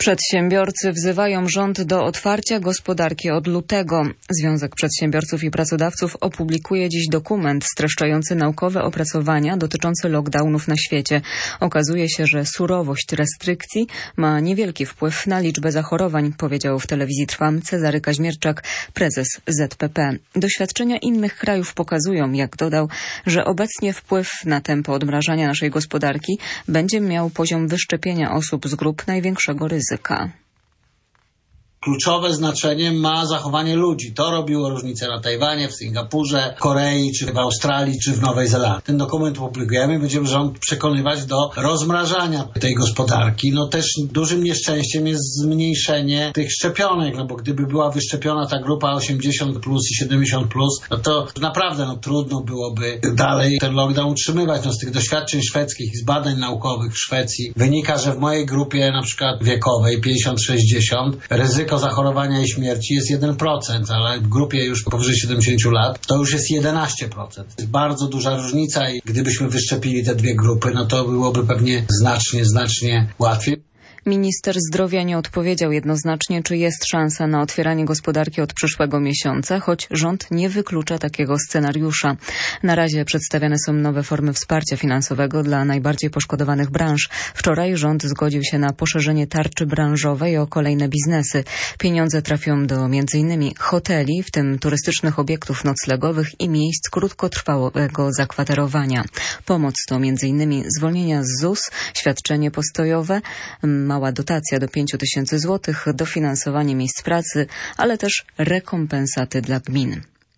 Przedsiębiorcy wzywają rząd do otwarcia gospodarki od lutego. Związek Przedsiębiorców i Pracodawców opublikuje dziś dokument streszczający naukowe opracowania dotyczące lockdownów na świecie. Okazuje się, że surowość restrykcji ma niewielki wpływ na liczbę zachorowań, powiedział w telewizji Trwam Cezary Kaźmierczak, prezes ZPP. Doświadczenia innych krajów pokazują, jak dodał, że obecnie wpływ na tempo odmrażania naszej gospodarki będzie miał poziom wyszczepienia osób z grup największego ryzyka. Kluczowe znaczenie ma zachowanie ludzi. To robiło różnicę na Tajwanie, w Singapurze, w Korei, czy w Australii, czy w Nowej Zelandii. Ten dokument publikujemy, będziemy rząd przekonywać do rozmrażania tej gospodarki. Też dużym nieszczęściem jest zmniejszenie tych szczepionek, bo gdyby była wyszczepiona ta grupa 80 plus i 70 plus, to naprawdę trudno byłoby dalej ten lockdown utrzymywać. Z tych doświadczeń szwedzkich i z badań naukowych w Szwecji wynika, że w mojej grupie na przykład wiekowej 50-60 ryzyko zachorowania i śmierci jest 1%, ale w grupie już powyżej 70 lat to już jest 11%. Jest bardzo duża różnica i gdybyśmy wyszczepili te dwie grupy, to byłoby pewnie znacznie łatwiej. Minister zdrowia nie odpowiedział jednoznacznie, czy jest szansa na otwieranie gospodarki od przyszłego miesiąca, choć rząd nie wyklucza takiego scenariusza. Na razie przedstawiane są nowe formy wsparcia finansowego dla najbardziej poszkodowanych branż. Wczoraj rząd zgodził się na poszerzenie tarczy branżowej o kolejne biznesy. Pieniądze trafią do m.in. hoteli, w tym turystycznych obiektów noclegowych i miejsc krótkotrwałego zakwaterowania. Pomoc to m.in. zwolnienia z ZUS, świadczenie postojowe, mała dotacja do 5 000 złotych, dofinansowanie miejsc pracy, ale też rekompensaty dla gmin.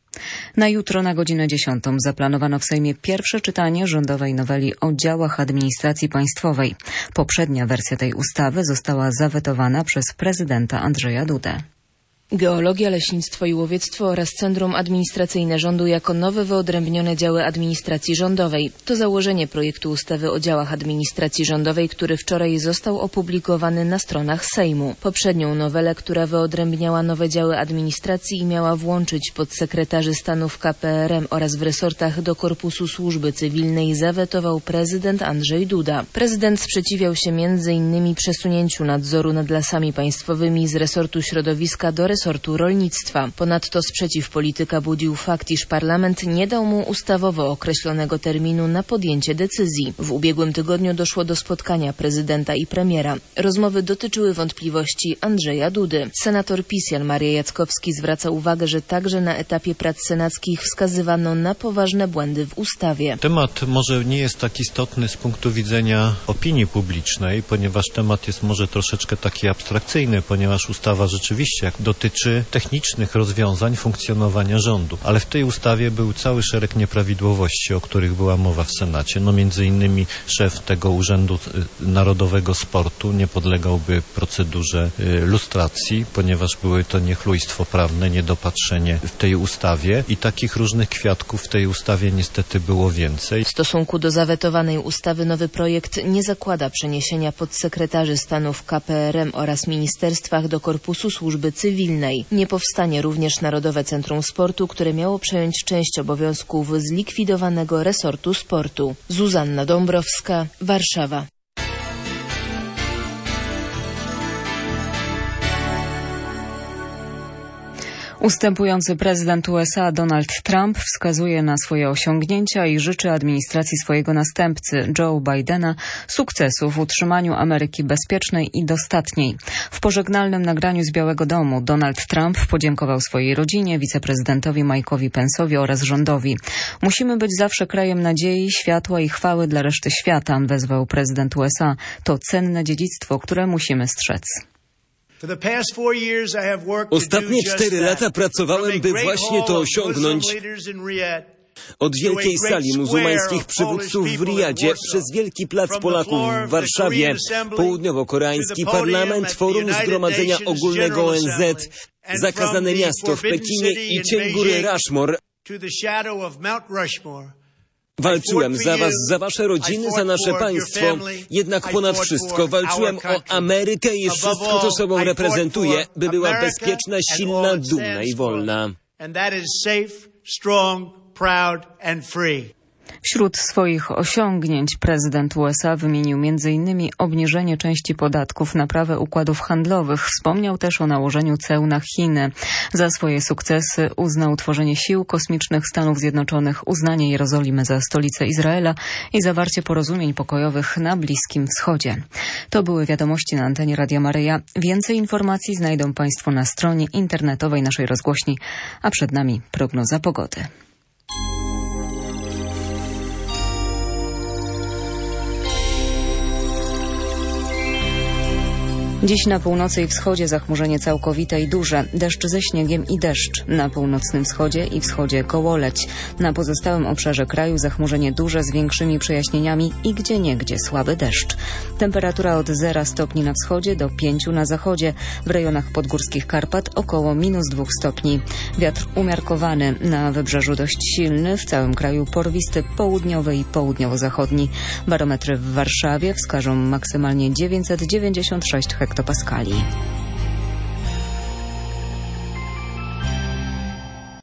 Na jutro na godzinę 10 zaplanowano w Sejmie pierwsze czytanie rządowej noweli o działach administracji państwowej. Poprzednia wersja tej ustawy została zawetowana przez prezydenta Andrzeja Dudę. Geologia, leśnictwo i łowiectwo oraz Centrum Administracyjne Rządu jako nowe wyodrębnione działy administracji rządowej. To założenie projektu ustawy o działach administracji rządowej, który wczoraj został opublikowany na stronach Sejmu. Poprzednią nowelę, która wyodrębniała nowe działy administracji i miała włączyć podsekretarzy stanu w KPRM oraz w resortach do Korpusu Służby Cywilnej, zawetował prezydent Andrzej Duda. Prezydent sprzeciwiał się m.in. przesunięciu nadzoru nad lasami państwowymi z resortu środowiska do resortu rolnictwa. Ponadto sprzeciw polityka budził fakt, iż parlament nie dał mu ustawowo określonego terminu na podjęcie decyzji. W ubiegłym tygodniu doszło do spotkania prezydenta i premiera. Rozmowy dotyczyły wątpliwości Andrzeja Dudy. Senator PiS Jan Maria Jackowski zwraca uwagę, że także na etapie prac senackich wskazywano na poważne błędy w ustawie. Temat może nie jest tak istotny z punktu widzenia opinii publicznej, ponieważ temat jest może troszeczkę taki abstrakcyjny, ponieważ ustawa rzeczywiście dotyczy technicznych rozwiązań funkcjonowania rządu. Ale w tej ustawie był cały szereg nieprawidłowości, o których była mowa w Senacie. Między innymi szef tego Urzędu Narodowego Sportu nie podlegałby procedurze lustracji, ponieważ były to niechlujstwo prawne, niedopatrzenie w tej ustawie i takich różnych kwiatków w tej ustawie niestety było więcej. W stosunku do zawetowanej ustawy nowy projekt nie zakłada przeniesienia podsekretarzy stanu w KPRM oraz ministerstwach do Korpusu Służby Cywilnej. Nie powstanie również Narodowe Centrum Sportu, które miało przejąć część obowiązków zlikwidowanego resortu sportu. Zuzanna Dąbrowska, Warszawa. Ustępujący prezydent USA Donald Trump wskazuje na swoje osiągnięcia i życzy administracji swojego następcy Joe Bidena sukcesu w utrzymaniu Ameryki bezpiecznej i dostatniej. W pożegnalnym nagraniu z Białego Domu Donald Trump podziękował swojej rodzinie, wiceprezydentowi Mike'owi Pence'owi oraz rządowi. Musimy być zawsze krajem nadziei, światła i chwały dla reszty świata, wezwał prezydent USA. To cenne dziedzictwo, które musimy strzec. Ostatnie 4 lata pracowałem, by właśnie to osiągnąć. Od wielkiej sali muzułmańskich przywódców w Riyadzie, przez Wielki Plac Polaków w Warszawie, południowo-koreański parlament, forum Zgromadzenia Ogólnego ONZ, zakazane miasto w Pekinie i cień góry Rushmore. Walczyłem za was, za wasze rodziny, za nasze państwo. Jednak ponad wszystko walczyłem o Amerykę i wszystko, co sobą reprezentuje, by była bezpieczna, silna, dumna i wolna. Wśród swoich osiągnięć prezydent USA wymienił m.in. obniżenie części podatków, naprawę układów handlowych. Wspomniał też o nałożeniu ceł na Chiny. Za swoje sukcesy uznał utworzenie sił kosmicznych Stanów Zjednoczonych, uznanie Jerozolimy za stolicę Izraela i zawarcie porozumień pokojowych na Bliskim Wschodzie. To były wiadomości na antenie Radia Maryja. Więcej informacji znajdą Państwo na stronie internetowej naszej rozgłośni, a przed nami prognoza pogody. Dziś na północy i wschodzie zachmurzenie całkowite i duże, deszcz ze śniegiem i deszcz. Na północnym wschodzie i wschodzie kołoleć. Na pozostałym obszarze kraju zachmurzenie duże z większymi przejaśnieniami i gdzieniegdzie słaby deszcz. Temperatura od 0 stopni na wschodzie do 5 na zachodzie. W rejonach podgórskich Karpat około -2 stopni. Wiatr umiarkowany, na wybrzeżu dość silny, w całym kraju porwisty, południowy i południowo-zachodni. Barometry w Warszawie wskażą maksymalnie 996 hektopaskali.